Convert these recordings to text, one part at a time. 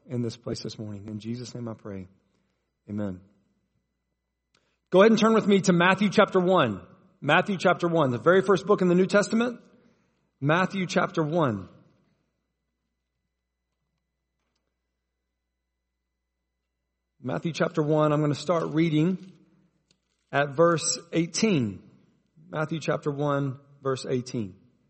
in this place this morning. In Jesus' name I pray. Amen. Go ahead and turn with me to Matthew chapter 1. Matthew chapter 1, the very first book in the New Testament. Matthew chapter 1. Matthew chapter 1, I'm going to start reading at verse 18. Matthew chapter 1, verse 18.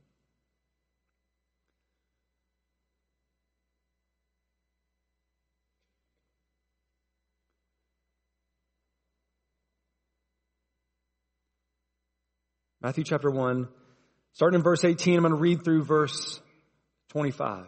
Matthew chapter 1, starting in verse 18, I'm going to read through verse 25.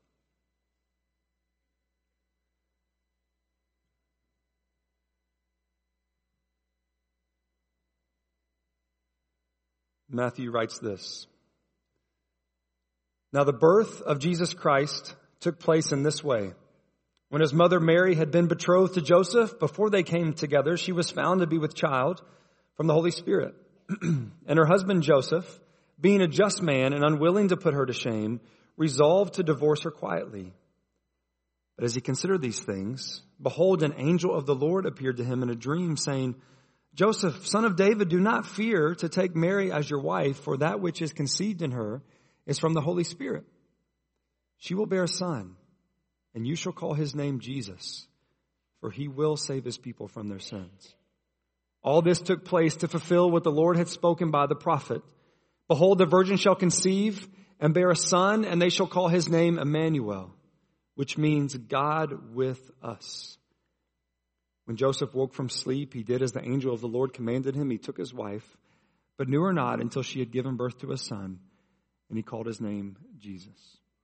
Matthew writes this. Now the birth of Jesus Christ took place in this way. When his mother Mary had been betrothed to Joseph, before they came together, she was found to be with child from the Holy Spirit. And her husband Joseph, being a just man and unwilling to put her to shame, resolved to divorce her quietly. But as he considered these things, behold, an angel of the Lord appeared to him in a dream, saying, Joseph, son of David, do not fear to take Mary as your wife, for that which is conceived in her is from the Holy Spirit. She will bear a son, and you shall call his name Jesus, for he will save his people from their sins. All this took place to fulfill what the Lord had spoken by the prophet. Behold, the virgin shall conceive and bear a son, and they shall call his name Emmanuel, which means God with us. When Joseph woke from sleep, he did as the angel of the Lord commanded him. He took his wife, but knew her not until she had given birth to a son, and he called his name Jesus.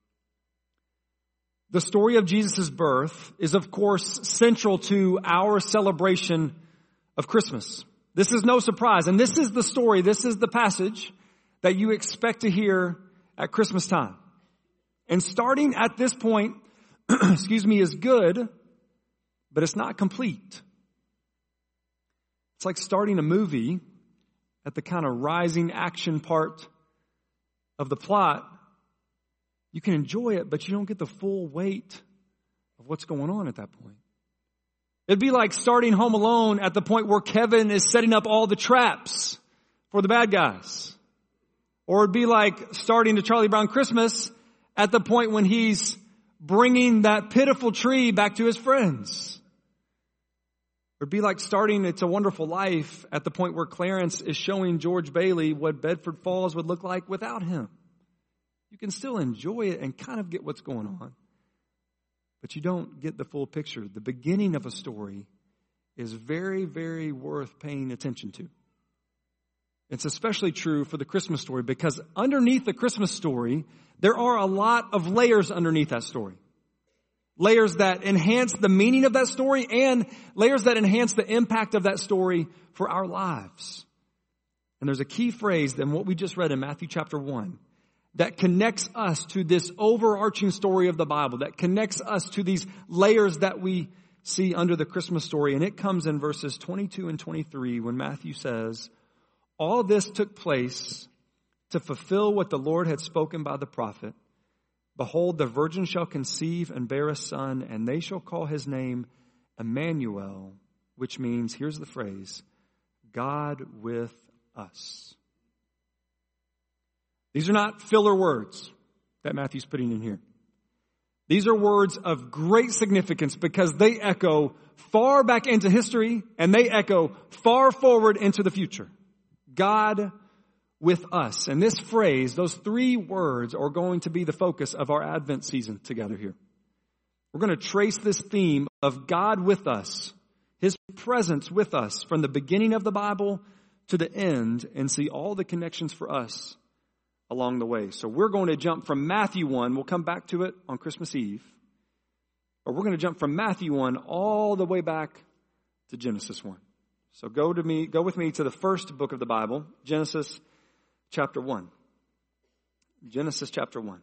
The story of Jesus' birth is, of course, central to our celebration of Christmas. This is no surprise. And this is the story, this is the passage that you expect to hear at Christmas time. And starting at this point, is good, but it's not complete. It's like starting a movie at the kind of rising action part of the plot. You can enjoy it, but you don't get the full weight of what's going on at that point. It'd be like starting Home Alone at the point where Kevin is setting up all the traps for the bad guys. Or it'd be like starting a Charlie Brown Christmas at the point when he's bringing that pitiful tree back to his friends. Or it'd be like starting It's a Wonderful Life at the point where Clarence is showing George Bailey what Bedford Falls would look like without him. You can still enjoy it and kind of get what's going on, but you don't get the full picture. The beginning of a story is very, very worth paying attention to. It's especially true for the Christmas story because underneath the Christmas story, there are a lot of layers underneath that story. Layers that enhance the meaning of that story and layers that enhance the impact of that story for our lives. And there's a key phrase in what we just read in Matthew chapter 1 that connects us to this overarching story of the Bible, that connects us to these layers that we see under the Christmas story. And it comes in verses 22 and 23 when Matthew says, all this took place to fulfill what the Lord had spoken by the prophet. Behold, the virgin shall conceive and bear a son, and they shall call his name Emmanuel, which means, here's the phrase, God with us. These are not filler words that Matthew's putting in here. These are words of great significance because they echo far back into history and they echo far forward into the future. God with us. And this phrase, those three words are going to be the focus of our Advent season together here. We're going to trace this theme of God with us, His presence with us from the beginning of the Bible to the end and see all the connections for us along the way. So we're going to jump from Matthew 1. We'll come back to it on Christmas Eve. But we're going to jump from Matthew 1 all the way back to Genesis 1. So go with me to the first book of the Bible, Genesis chapter 1. Genesis chapter 1.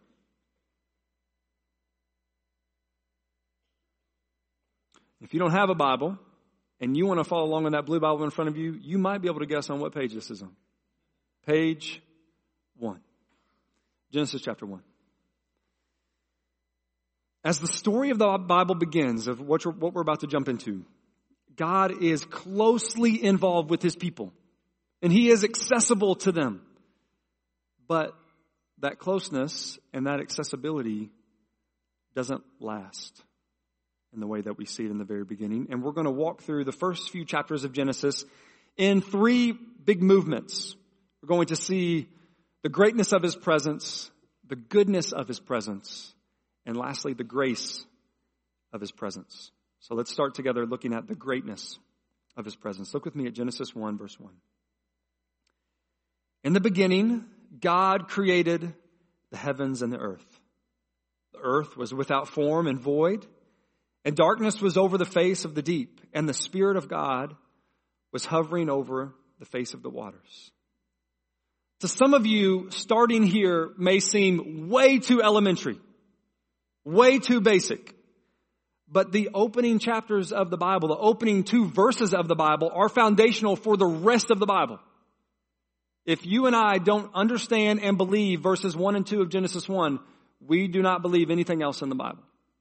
If you don't have a Bible and you want to follow along with that blue Bible in front of you, you might be able to guess on what page this is on. Page 1. Genesis chapter 1. As the story of the Bible begins, of what we're about to jump into, God is closely involved with his people, and he is accessible to them. But that closeness and that accessibility doesn't last in the way that we see it in the very beginning. And we're going to walk through the first few chapters of Genesis in three big movements. We're going to see the greatness of his presence, the goodness of his presence, and lastly, the grace of his presence. So let's start together looking at the greatness of his presence. Look with me at Genesis 1, verse 1. In the beginning, God created the heavens and the earth. The earth was without form and void, and darkness was over the face of the deep, and the Spirit of God was hovering over the face of the waters. To some of you, starting here may seem way too elementary, way too basic. But the opening chapters of the Bible, the opening 2 verses of the Bible are foundational for the rest of the Bible. If you and I don't understand and believe verses 1 and 2 of Genesis 1, we do not believe anything else in the Bible.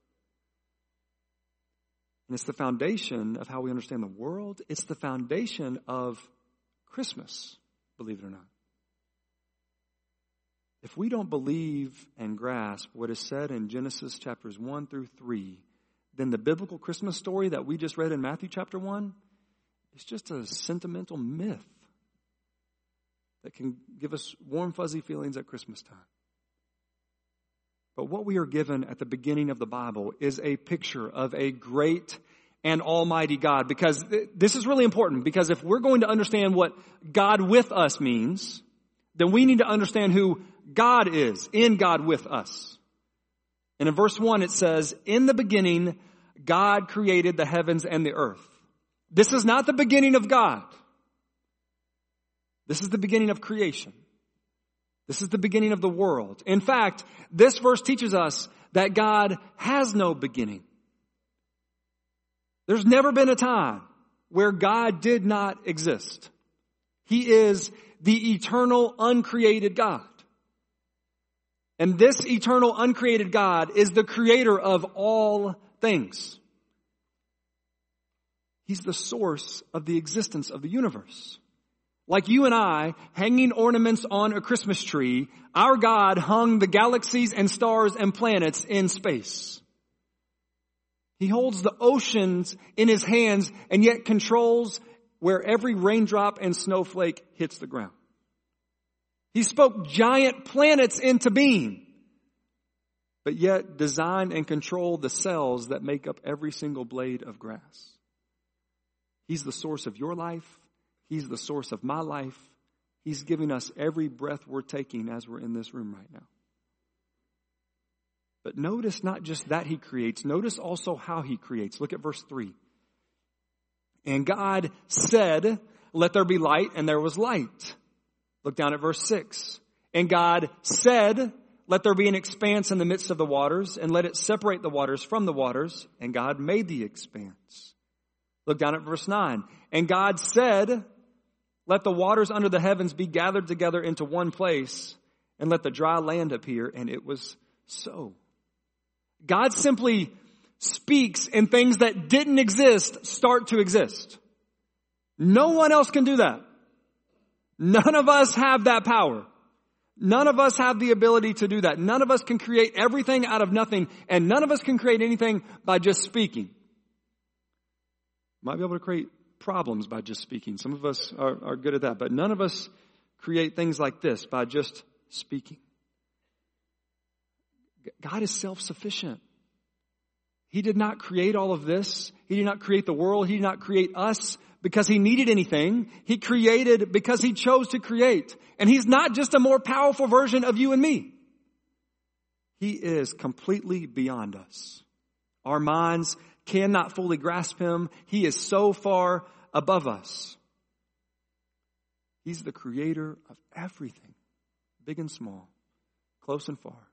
And it's the foundation of how we understand the world. It's the foundation of Christmas, believe it or not. If we don't believe and grasp what is said in Genesis chapters 1 through 3, then the biblical Christmas story that we just read in Matthew chapter 1 is just a sentimental myth that can give us warm, fuzzy feelings at Christmas time. But what we are given at the beginning of the Bible is a picture of a great and almighty God. Because this is really important, because if we're going to understand what God with us means, then we need to understand who God is, in God with us. And in verse 1 it says, in the beginning, God created the heavens and the earth. This is not the beginning of God. This is the beginning of creation. This is the beginning of the world. In fact, this verse teaches us that God has no beginning. There's never been a time where God did not exist. He is the eternal, uncreated God. And this eternal, uncreated God is the creator of all things. He's the source of the existence of the universe. Like you and I, hanging ornaments on a Christmas tree, our God hung the galaxies and stars and planets in space. He holds the oceans in his hands and yet controls where every raindrop and snowflake hits the ground. He spoke giant planets into being, but yet designed and controlled the cells that make up every single blade of grass. He's the source of your life. He's the source of my life. He's giving us every breath we're taking as we're in this room right now. But notice not just that he creates, notice also how he creates. Look at verse 3. And God said, let there be light, and there was light. Look down at verse 6. And God said, let there be an expanse in the midst of the waters, and let it separate the waters from the waters. And God made the expanse. Look down at verse 9. And God said, let the waters under the heavens be gathered together into one place, and let the dry land appear. And it was so. God simply speaks and things that didn't exist start to exist. No one else can do that. None of us have that power. None of us have the ability to do that. None of us can create everything out of nothing, and none of us can create anything by just speaking. Might be able to create problems by just speaking. Some of us are good at that, but none of us create things like this by just speaking. God is self-sufficient. He did not create all of this. He did not create the world. He did not create us because he needed anything. He created because he chose to create. And he's not just a more powerful version of you and me. He is completely beyond us. Our minds cannot fully grasp him. He is so far above us. He's the creator of everything, big and small, close and far.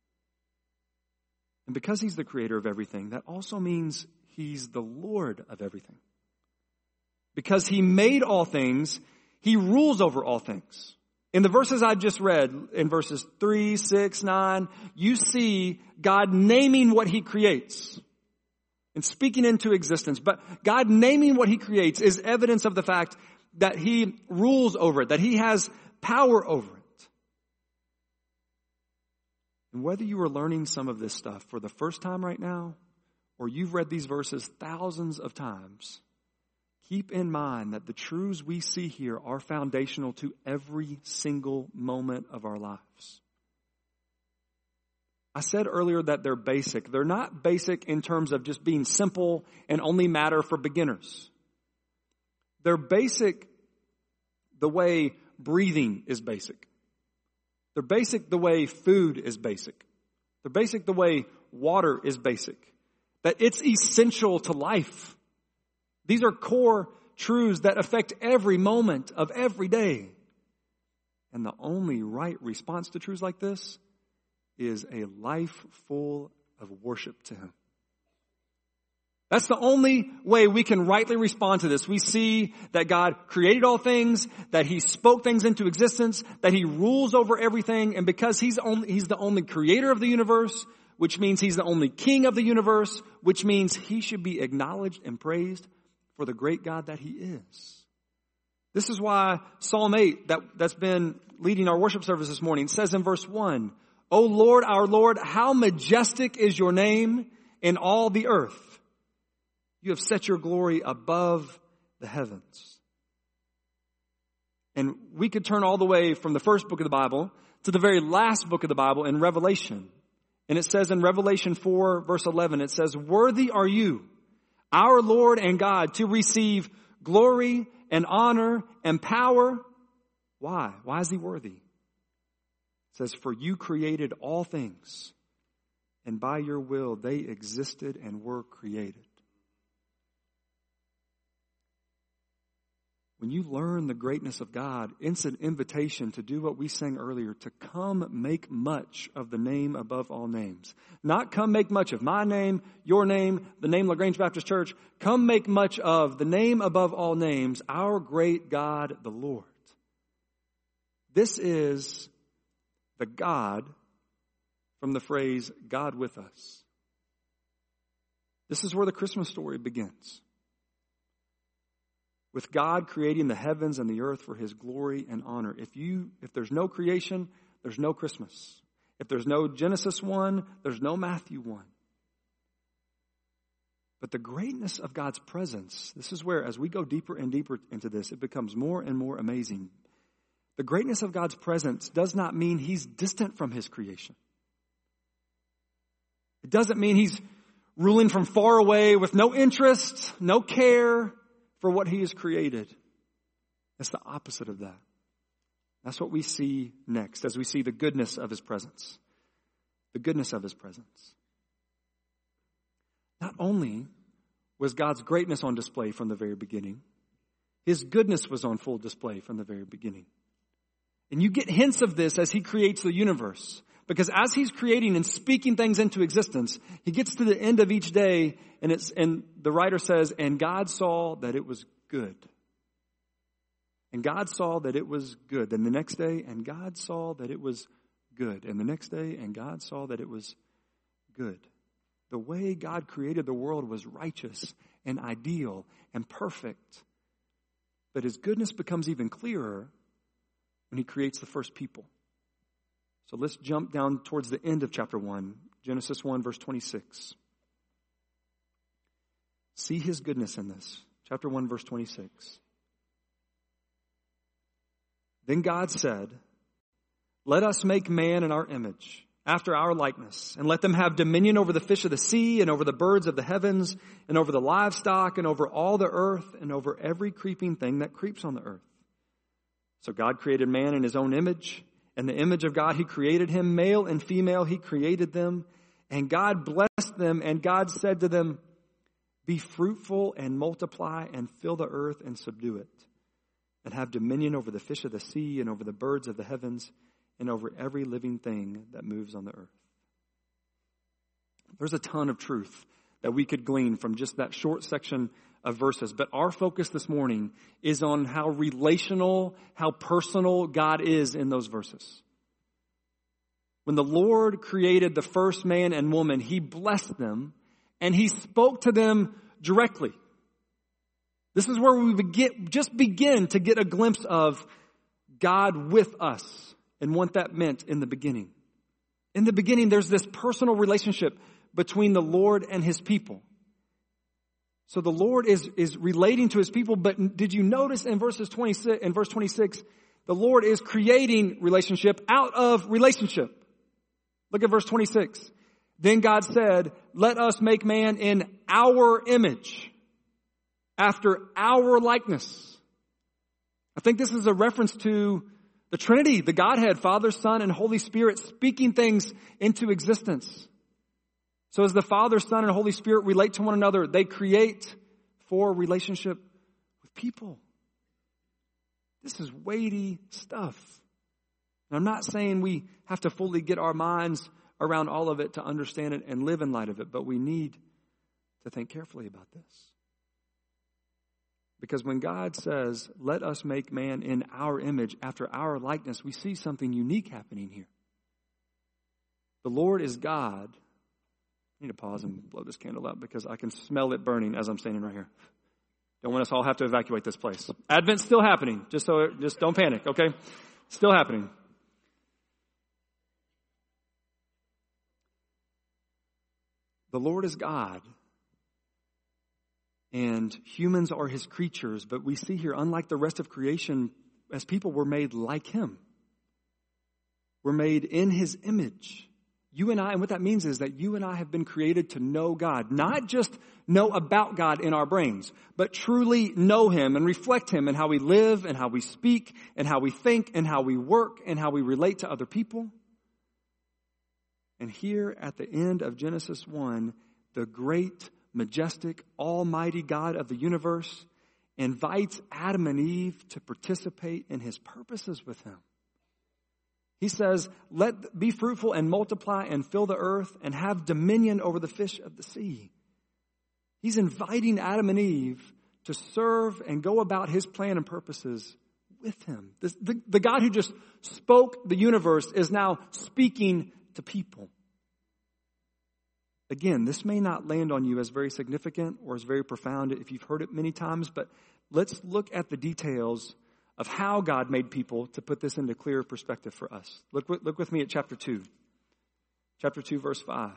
And because he's the creator of everything, that also means he's the Lord of everything. Because he made all things, he rules over all things. In the verses I just read, in verses 3, 6, 9, you see God naming what he creates and speaking into existence. But God naming what he creates is evidence of the fact that he rules over it, that he has power over it. And whether you are learning some of this stuff for the first time right now, or you've read these verses thousands of times, keep in mind that the truths we see here are foundational to every single moment of our lives. I said earlier that they're basic. They're not basic in terms of just being simple and only matter for beginners. They're basic the way breathing is basic. They're basic the way food is basic. They're basic the way water is basic. That it's essential to life. These are core truths that affect every moment of every day. And the only right response to truths like this is a life full of worship to him. That's the only way we can rightly respond to this. We see that God created all things, that he spoke things into existence, that he rules over everything, and because he's the only creator of the universe, which means he's the only king of the universe, which means he should be acknowledged and praised for the great God that he is. This is why Psalm 8, that's been leading our worship service this morning, says in verse 1, O Lord, our Lord, how majestic is your name in all the earth. You have set your glory above the heavens. And we could turn all the way from the first book of the Bible to the very last book of the Bible in Revelation. And it says in Revelation 4, verse 11, it says, worthy are you, our Lord and God, to receive glory and honor and power. Why? Why is he worthy? It says, for you created all things, and by your will they existed and were created. When you learn the greatness of God, it's an invitation to do what we sang earlier, to come make much of the name above all names. Not come make much of my name, your name, the name LaGrange Baptist Church. Come make much of the name above all names, our great God, the Lord. This is the God from the phrase, God with us. This is where the Christmas story begins. With God creating the heavens and the earth for his glory and honor. If there's no creation, there's no Christmas. If there's no Genesis 1, there's no Matthew 1. But the greatness of God's presence, this is where, as we go deeper and deeper into this, it becomes more and more amazing. The greatness of God's presence does not mean he's distant from his creation. It doesn't mean he's ruling from far away with no interest, no care for what he has created. It's the opposite of that. That's what we see next as we see the goodness of his presence. The goodness of his presence. Not only was God's greatness on display from the very beginning, his goodness was on full display from the very beginning. And you get hints of this as he creates the universe. Because as he's creating and speaking things into existence, he gets to the end of each day and the writer says, and God saw that it was good. And God saw that it was good. Then the next day, and God saw that it was good. And the next day, and God saw that it was good. The way God created the world was righteous and ideal and perfect. But his goodness becomes even clearer when he creates the first people. So let's jump down towards the end of chapter 1, Genesis 1, verse 26. See his goodness in this. Chapter 1, verse 26. Then God said, let us make man in our image, after our likeness, and let them have dominion over the fish of the sea, and over the birds of the heavens, and over the livestock, and over all the earth, and over every creeping thing that creeps on the earth. So God created man in his own image. In the image of God, he created him. Male and female, he created them. And God blessed them, and God said to them, be fruitful and multiply and fill the earth and subdue it. And have dominion over the fish of the sea and over the birds of the heavens and over every living thing that moves on the earth. There's a ton of truth that we could glean from just that short section of verses. But our focus this morning is on how relational, how personal God is in those verses. When the Lord created the first man and woman, He blessed them and He spoke to them directly. This is where we begin to get a glimpse of God with us and what that meant in the beginning. In the beginning, there's this personal relationship between the Lord and His people. So the Lord is relating to His people, but did you notice in verse 26, the Lord is creating relationship out of relationship. Look at verse 26. Then God said, let us make man in our image, after our likeness. I think this is a reference to the Trinity, the Godhead, Father, Son, and Holy Spirit speaking things into existence. So as the Father, Son, and Holy Spirit relate to one another, they create for relationship with people. This is weighty stuff. And I'm not saying we have to fully get our minds around all of it to understand it and live in light of it, but we need to think carefully about this. Because when God says, let us make man in our image, after our likeness, we see something unique happening here. The Lord is God. I need to pause and blow this candle up because I can smell it burning as I'm standing right here. Don't want us all have to evacuate this place. Advent's still happening, just don't panic, okay? Still happening. The Lord is God, and humans are His creatures, but we see here, unlike the rest of creation, as people, we're made like Him. We're made in His image. You and I, and what that means is that you and I have been created to know God, not just know about God in our brains, but truly know Him and reflect Him in how we live and how we speak and how we think and how we work and how we relate to other people. And here at the end of Genesis 1, the great, majestic, almighty God of the universe invites Adam and Eve to participate in His purposes with Him. He says, be fruitful and multiply and fill the earth and have dominion over the fish of the sea. He's inviting Adam and Eve to serve and go about His plan and purposes with Him. The God who just spoke the universe is now speaking to people. Again, this may not land on you as very significant or as very profound if you've heard it many times, but let's look at the details of how God made people to put this into clear perspective for us. Look with me at chapter 2. Chapter 2, verse 5.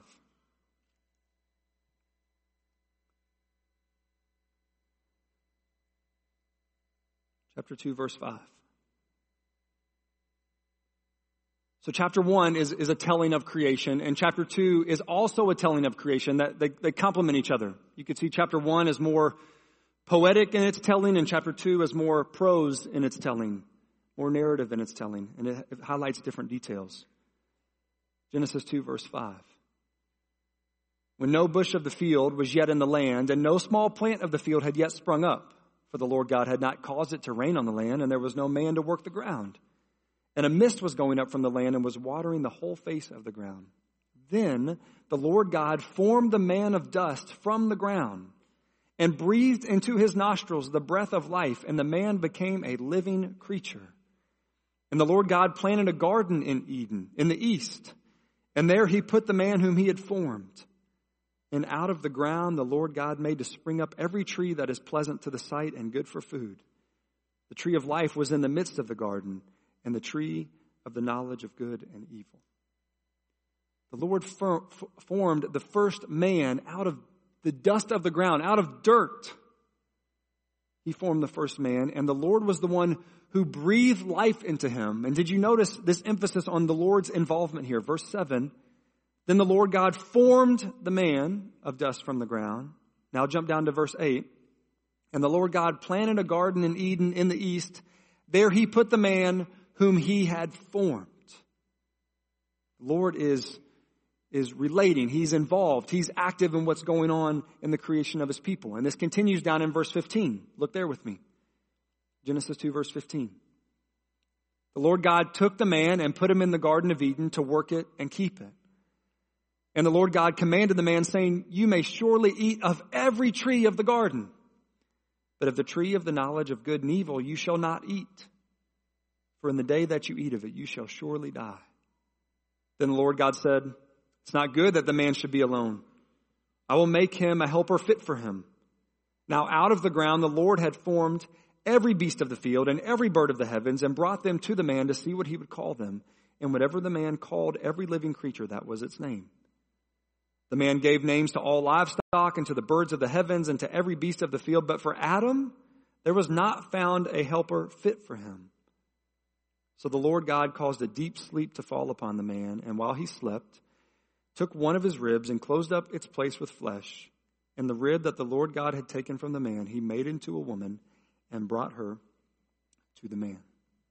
Chapter 2, verse 5. So chapter 1 is a telling of creation, and chapter 2 is also a telling of creation. That they complement each other. You could see chapter 1 is more poetic in its telling, and chapter 2 is more prose in its telling, more narrative in its telling, and it highlights different details. Genesis 2, verse 5. When no bush of the field was yet in the land, and no small plant of the field had yet sprung up, for the Lord God had not caused it to rain on the land, and there was no man to work the ground. And a mist was going up from the land and was watering the whole face of the ground. Then the Lord God formed the man of dust from the ground and breathed into his nostrils the breath of life, and the man became a living creature. And the Lord God planted a garden in Eden, in the east, and there He put the man whom He had formed. And out of the ground the Lord God made to spring up every tree that is pleasant to the sight and good for food. The tree of life was in the midst of the garden, and the tree of the knowledge of good and evil. The Lord formed the first man out of the dust of the ground, out of dirt. He formed the first man, and the Lord was the one who breathed life into him. And did you notice this emphasis on the Lord's involvement here? Verse 7, then the Lord God formed the man of dust from the ground. Now jump down to verse 8. And the Lord God planted a garden in Eden in the east. There He put the man whom He had formed. The Lord is relating. He's involved. He's active in what's going on in the creation of His people. And this continues down in verse 15. Look there with me. Genesis 2, verse 15. The Lord God took the man and put him in the Garden of Eden to work it and keep it. And the Lord God commanded the man, saying, you may surely eat of every tree of the garden, but of the tree of the knowledge of good and evil you shall not eat. For in the day that you eat of it, you shall surely die. Then the Lord God said, it's not good that the man should be alone. I will make him a helper fit for him. Now out of the ground the Lord had formed every beast of the field and every bird of the heavens and brought them to the man to see what he would call them. And whatever the man called every living creature, that was its name. The man gave names to all livestock and to the birds of the heavens and to every beast of the field. But for Adam, there was not found a helper fit for him. So the Lord God caused a deep sleep to fall upon the man. And while he slept, took one of his ribs and closed up its place with flesh. And the rib that the Lord God had taken from the man, he made into a woman and brought her to the man.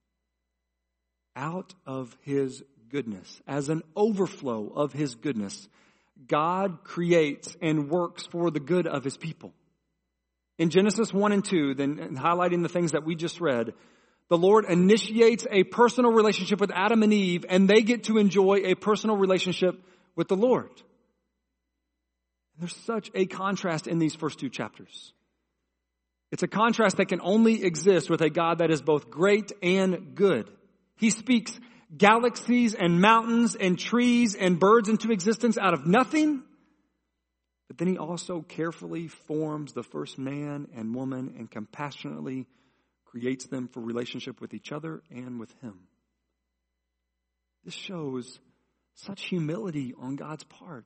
Out of his goodness, as an overflow of his goodness, God creates and works for the good of his people. In Genesis 1 and 2, then highlighting the things that we just read, the Lord initiates a personal relationship with Adam and Eve, and they get to enjoy a personal relationship with the Lord. There's such a contrast in these first two chapters. It's a contrast that can only exist with a God that is both great and good. He speaks galaxies and mountains and trees and birds into existence out of nothing. But then he also carefully forms the first man and woman and compassionately creates them for relationship with each other and with him. This shows such humility on God's part.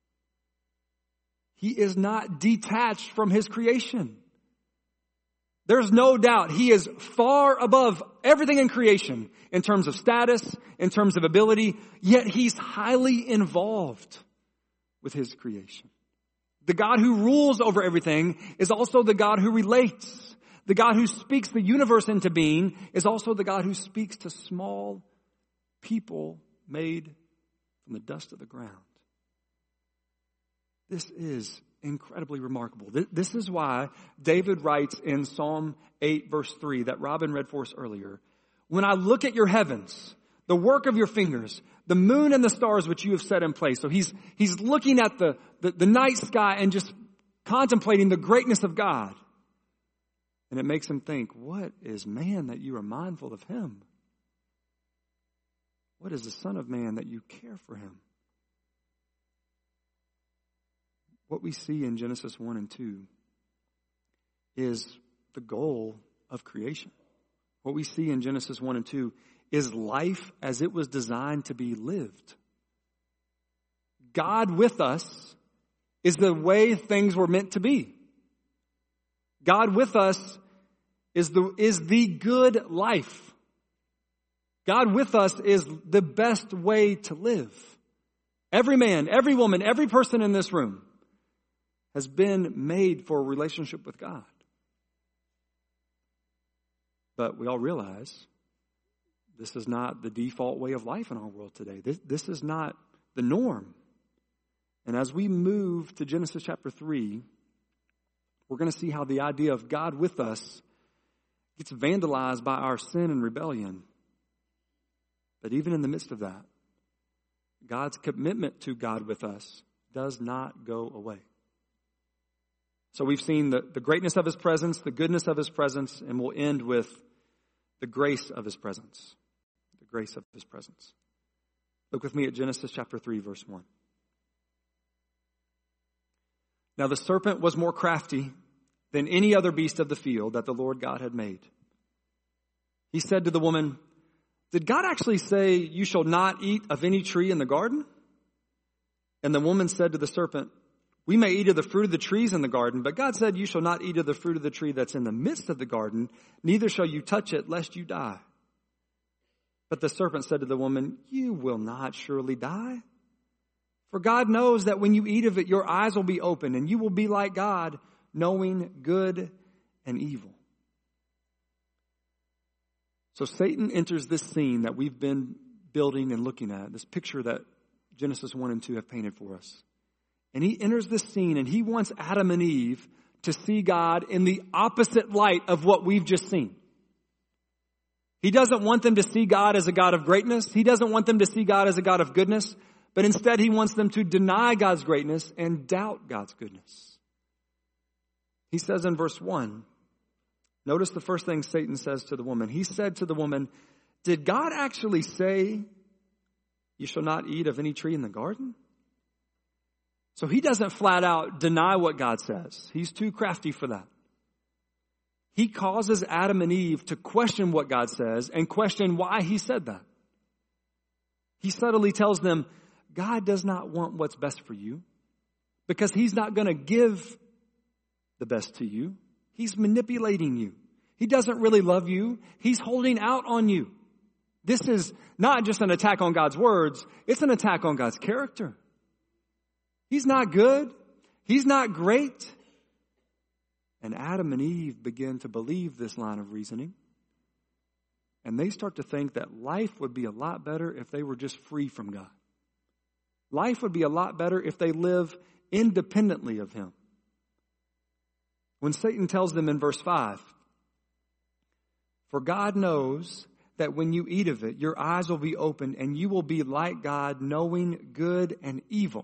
He is not detached from his creation. There's no doubt he is far above everything in creation in terms of status, in terms of ability, yet he's highly involved with his creation. The God who rules over everything is also the God who relates. The God who speaks the universe into being is also the God who speaks to small people made from the dust of the ground. This is incredibly remarkable. This is why David writes in Psalm 8 verse 3 that Robin read for us earlier, when I look at your heavens, the work of your fingers, the moon and the stars which you have set in place. So he's looking at the night sky and just contemplating the greatness of God. And it makes him think, what is man that you are mindful of him? What is the Son of Man that you care for him? What we see in Genesis 1 and 2 is the goal of creation. What we see in Genesis 1 and 2 is life as it was designed to be lived. God with us is the way things were meant to be. God with us is the good life. God with us is the best way to live. Every man, every woman, every person in this room has been made for a relationship with God. But we all realize this is not the default way of life in our world today. This is not the norm. And as we move to Genesis chapter 3, we're going to see how the idea of God with us gets vandalized by our sin and rebellion. But even in the midst of that, God's commitment to God with us does not go away. So we've seen the greatness of his presence, the goodness of his presence, and we'll end with the grace of his presence. The grace of his presence. Look with me at Genesis chapter 3, verse 1. Now the serpent was more crafty than any other beast of the field that the Lord God had made. He said to the woman, did God actually say you shall not eat of any tree in the garden? And the woman said to the serpent, we may eat of the fruit of the trees in the garden, but God said you shall not eat of the fruit of the tree that's in the midst of the garden, neither shall you touch it, lest you die. But the serpent said to the woman, you will not surely die. For God knows that when you eat of it, your eyes will be open, and you will be like God, knowing good and evil. So Satan enters this scene that we've been building and looking at, this picture that Genesis 1 and 2 have painted for us. And he enters this scene and he wants Adam and Eve to see God in the opposite light of what we've just seen. He doesn't want them to see God as a God of greatness. He doesn't want them to see God as a God of goodness. but instead he wants them to deny God's greatness and doubt God's goodness. He says in verse 1, notice the first thing Satan says to the woman. He said to the woman, did God actually say, you shall not eat of any tree in the garden? So he doesn't flat out deny what God says. He's too crafty for that. He causes Adam and Eve to question what God says and question why he said that. He subtly tells them, God does not want what's best for you because he's not going to give the best to you. He's manipulating you. He doesn't really love you. He's holding out on you. This is not just an attack on God's words. It's an attack on God's character. He's not good. He's not great. And Adam and Eve begin to believe this line of reasoning. And they start to think that life would be a lot better if they were just free from God. Life would be a lot better if they live independently of him. When Satan tells them in verse 5, for God knows that when you eat of it, your eyes will be opened and you will be like God, knowing good and evil.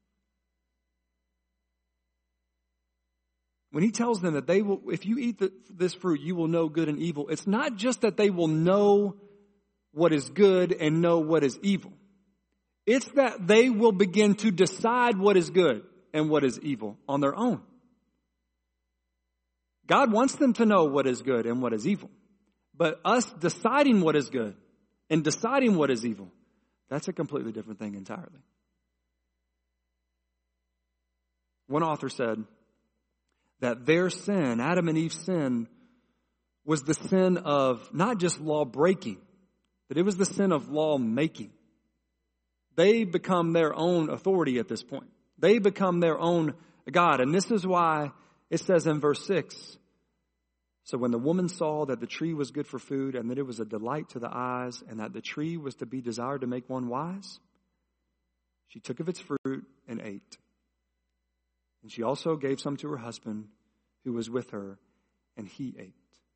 When he tells them that they will, if you eat this fruit, you will know good and evil. It's not just that they will know what is good and know what is evil. It's that they will begin to decide what is good and what is evil on their own. God wants them to know what is good and what is evil. But us deciding what is good and deciding what is evil, that's a completely different thing entirely. One author said that their sin, Adam and Eve's sin, was the sin of not just law breaking, but it was the sin of law making. They become their own authority at this point. They become their own God. And this is why it says in verse 6, so when the woman saw that the tree was good for food and that it was a delight to the eyes and that the tree was to be desired to make one wise, she took of its fruit and ate. And she also gave some to her husband who was with her, and he ate.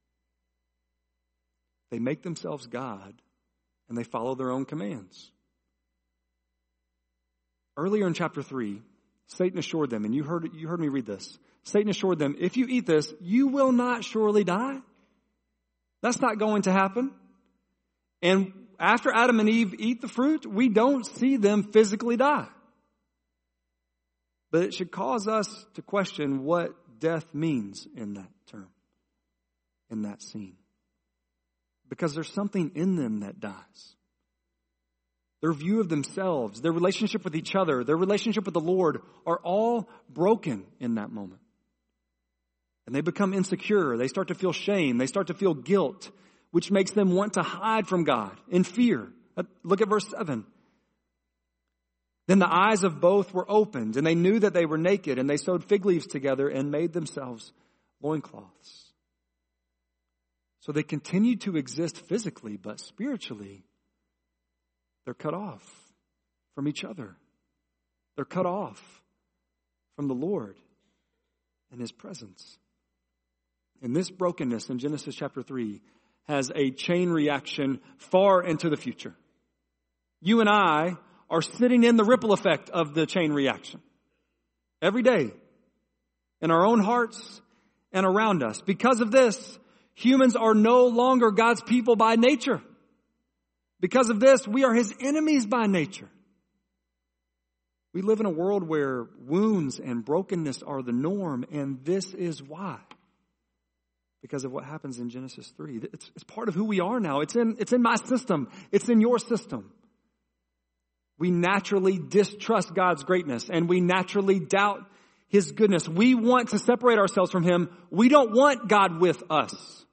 They make themselves God and they follow their own commands. Earlier in chapter 3, Satan assured them, and you heard me read this. Satan assured them, if you eat this, you will not surely die. That's not going to happen. And after Adam and Eve eat the fruit, we don't see them physically die. But it should cause us to question what death means in that term, in that scene. Because there's something in them that dies. Their view of themselves, their relationship with each other, their relationship with the Lord are all broken in that moment. And they become insecure. They start to feel shame. They start to feel guilt, which makes them want to hide from God in fear. Look at verse 7. Then the eyes of both were opened, and they knew that they were naked, and they sewed fig leaves together and made themselves loincloths. So they continued to exist physically, but spiritually, they're cut off from each other. They're cut off from the Lord and his presence. And this brokenness in Genesis chapter 3 has a chain reaction far into the future. You and I are sitting in the ripple effect of the chain reaction every day in our own hearts and around us. Because of this, humans are no longer God's people by nature. Because of this, we are his enemies by nature. We live in a world where wounds and brokenness are the norm, and this is why. Because of what happens in Genesis 3. It's part of who we are now. It's in my system. It's in your system. We naturally distrust God's greatness, and we naturally doubt his goodness. We want to separate ourselves from him. We don't want God with us.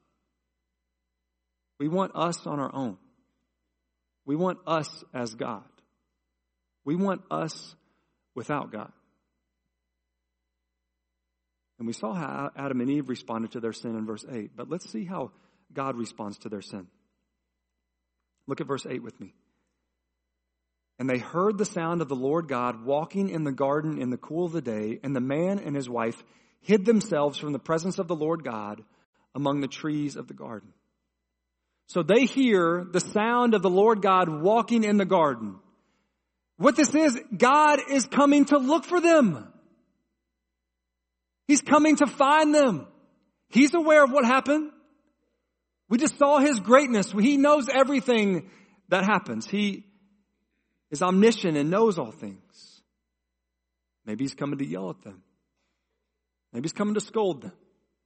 We want us on our own. We want us as God. We want us without God. And we saw how Adam and Eve responded to their sin in verse 8. But let's see how God responds to their sin. Look at verse 8 with me. And they heard the sound of the Lord God walking in the garden in the cool of the day, and the man and his wife hid themselves from the presence of the Lord God among the trees of the garden. So they hear the sound of the Lord God walking in the garden. What this is, God is coming to look for them. He's coming to find them. He's aware of what happened. We just saw His greatness. He knows everything that happens. He is omniscient and knows all things. Maybe He's coming to yell at them. Maybe He's coming to scold them.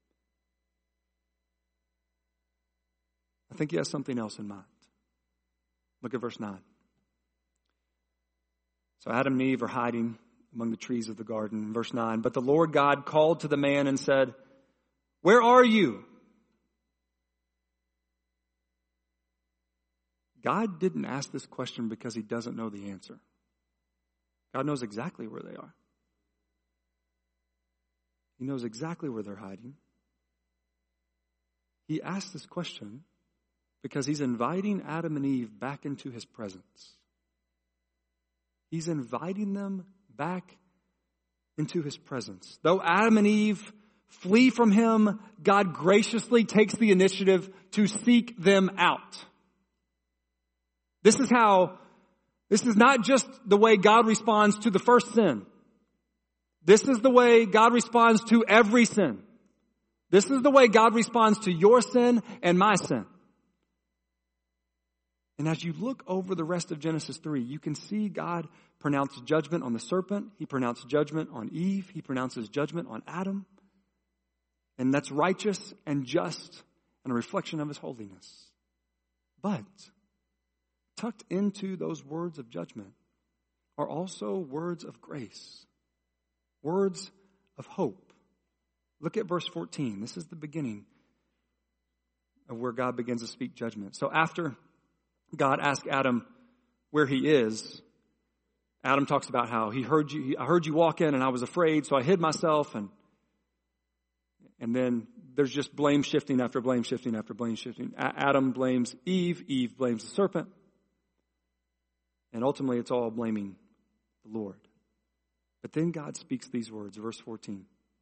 I think He has something else in mind. Look at verse 9. So Adam and Eve are hiding among the trees of the garden. Verse 9. But the Lord God called to the man and said, "Where are you?" God didn't ask this question because He doesn't know the answer. God knows exactly where they are. He knows exactly where they're hiding. He asked this question because He's inviting Adam and Eve back into His presence. He's inviting them back into His presence. Though Adam and Eve flee from Him, God graciously takes the initiative to seek them out. This is not just the way God responds to the first sin. This is the way God responds to every sin. This is the way God responds to your sin and my sin. And as you look over the rest of Genesis 3, you can see God pronounce judgment on the serpent. He pronounced judgment on Eve. He pronounces judgment on Adam. And that's righteous and just and a reflection of His holiness. But tucked into those words of judgment are also words of grace, words of hope. Look at verse 14. This is the beginning of where God begins to speak judgment. So after God asked Adam where he is, Adam talks about how I heard you walk in and I was afraid, so I hid myself. And then there's just blame shifting after blame shifting after blame shifting. Adam blames Eve. Eve blames the serpent. And ultimately, it's all blaming the Lord. But then God speaks these words, verse 14.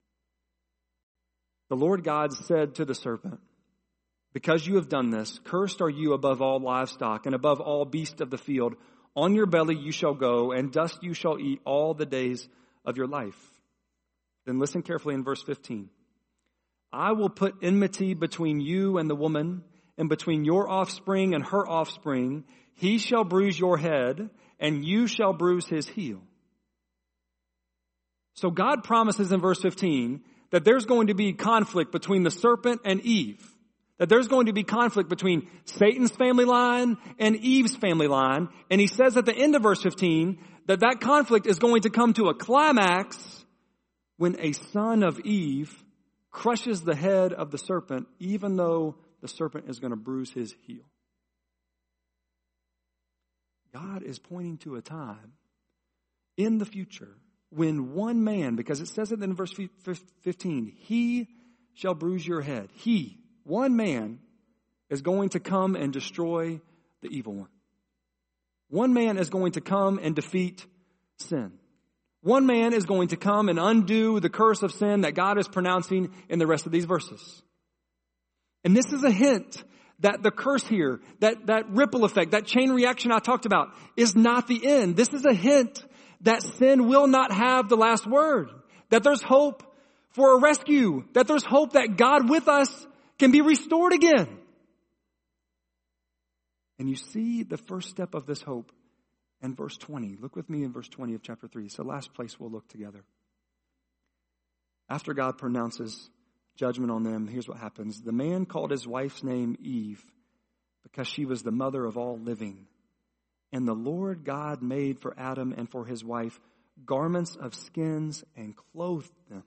The Lord God said to the serpent, "Because you have done this, cursed are you above all livestock and above all beasts of the field. On your belly you shall go, and dust you shall eat all the days of your life." Then listen carefully in verse 15. "I will put enmity between you and the woman, and between your offspring and her offspring. He shall bruise your head, and you shall bruise his heel." So God promises in verse 15 that there's going to be conflict between the serpent and Eve. That there's going to be conflict between Satan's family line and Eve's family line. And He says at the end of verse 15 that conflict is going to come to a climax when a son of Eve crushes the head of the serpent, even though the serpent is going to bruise his heel. God is pointing to a time in the future when one man, because it says it in verse 15, he shall bruise your head. One man is going to come and destroy the evil one. One man is going to come and defeat sin. One man is going to come and undo the curse of sin that God is pronouncing in the rest of these verses. And this is a hint that the curse here, that ripple effect, that chain reaction I talked about is not the end. This is a hint that sin will not have the last word. That there's hope for a rescue. That there's hope that God with us can be restored again. And you see the first step of this hope in verse 20. Look with me in verse 20 of chapter 3. It's the last place we'll look together. After God pronounces judgment on them, here's what happens. The man called his wife's name Eve because she was the mother of all living. And the Lord God made for Adam and for his wife garments of skins and clothed them.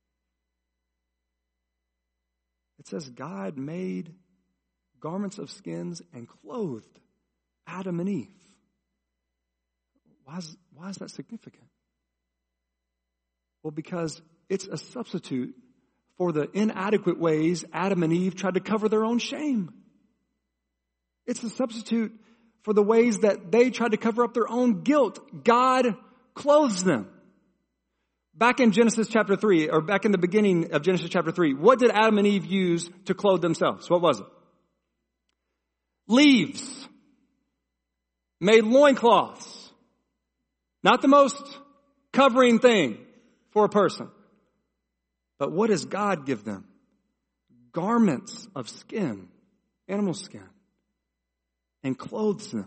It says God made garments of skins and clothed Adam and Eve. Why is that significant? Well, because it's a substitute for the inadequate ways Adam and Eve tried to cover their own shame. It's a substitute for the ways that they tried to cover up their own guilt. God clothes them. Back in Genesis chapter 3, or back in the beginning of Genesis chapter 3, what did Adam and Eve use to clothe themselves? What was it? Leaves. Made loincloths. Not the most covering thing for a person. But what does God give them? Garments of skin, animal skin, and clothes them.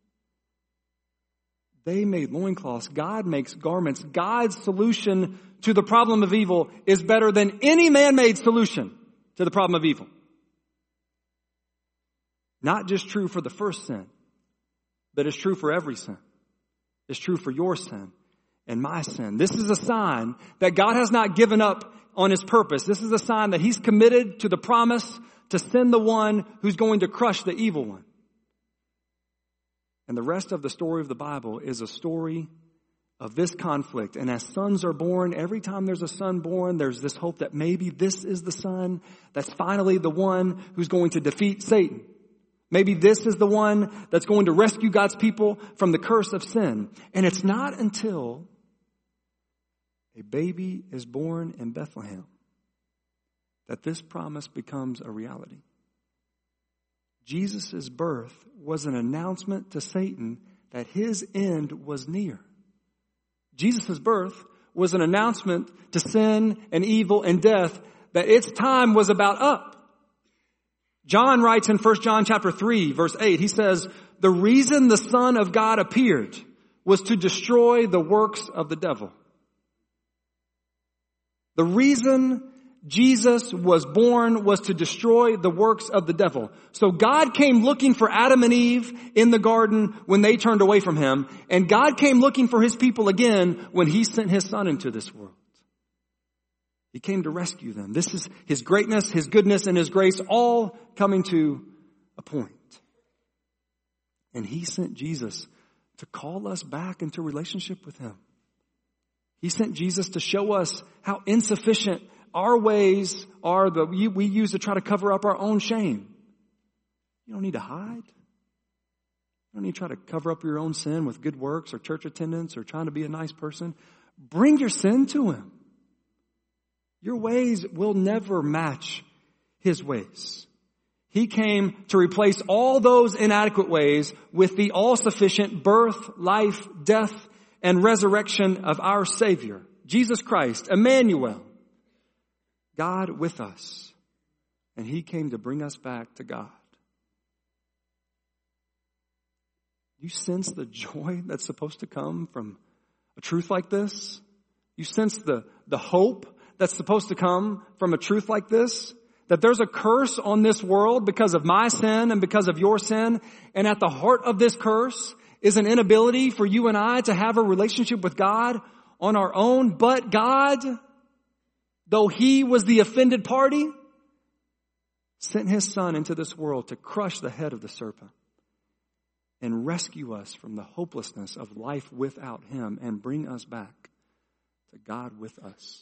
They made loincloths. God makes garments. God's solution to the problem of evil is better than any man-made solution to the problem of evil. Not just true for the first sin, but it's true for every sin. It's true for your sin and my sin. This is a sign that God has not given up on his purpose. This is a sign that he's committed to the promise to send the one who's going to crush the evil one. And the rest of the story of the Bible is a story of this conflict. And as sons are born, every time there's a son born, there's this hope that maybe this is the son that's finally the one who's going to defeat Satan. Maybe this is the one that's going to rescue God's people from the curse of sin. And it's not until a baby is born in Bethlehem that this promise becomes a reality. Jesus' birth was an announcement to Satan that his end was near. Jesus' birth was an announcement to sin and evil and death that its time was about up. John writes in 1 John chapter 3, verse 8, he says, the reason the Son of God appeared was to destroy the works of the devil. The reason Jesus was born was to destroy the works of the devil. So God came looking for Adam and Eve in the garden when they turned away from him. And God came looking for his people again when he sent his son into this world. He came to rescue them. This is his greatness, his goodness, and his grace all coming to a point. And he sent Jesus to call us back into relationship with him. He sent Jesus to show us how insufficient our ways are that we use to try to cover up our own shame. You don't need to hide. You don't need to try to cover up your own sin with good works or church attendance or trying to be a nice person. Bring your sin to him. Your ways will never match his ways. He came to replace all those inadequate ways with the all-sufficient birth, life, death, and resurrection of our Savior, Jesus Christ, Emmanuel. God with us. And he came to bring us back to God. You sense the joy that's supposed to come from a truth like this? You sense the hope that's supposed to come from a truth like this? That there's a curse on this world because of my sin and because of your sin. And at the heart of this curse is an inability for you and I to have a relationship with God on our own. But God, though he was the offended party, sent his son into this world to crush the head of the serpent and rescue us from the hopelessness of life without him and bring us back to God with us.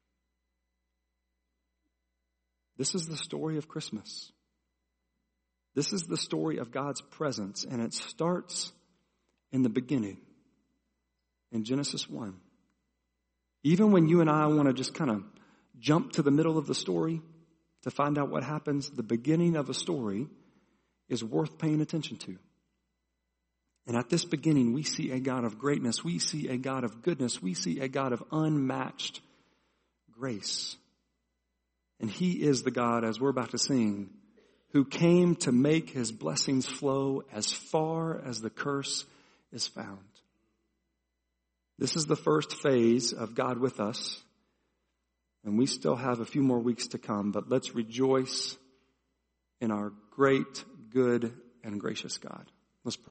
This is the story of Christmas. This is the story of God's presence, and it starts in the beginning, in Genesis 1. Even when you and I want to just kind of jump to the middle of the story to find out what happens, the beginning of a story is worth paying attention to. And at this beginning, we see a God of greatness. We see a God of goodness. We see a God of unmatched grace. And he is the God, as we're about to sing, who came to make his blessings flow as far as the curse is found. This is the first phase of God with us. And we still have a few more weeks to come, but let's rejoice in our great, good, and gracious God. Let's pray.